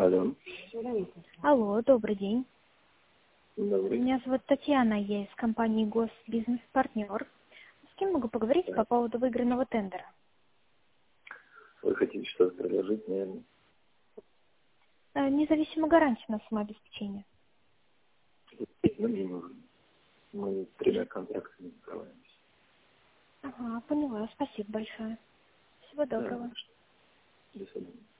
Алло. Алло, добрый день. Добрый. Меня зовут Татьяна, я из компании Госбизнес-партнер. С кем могу поговорить по поводу выигранного тендера? Вы хотите что-то предложить, наверное? Независимую гарантию на самообеспечение. Ну, не нужно. Мы 3 контрактами закрываемся. Ага, поняла. Спасибо большое. Всего доброго. Да, до свидания.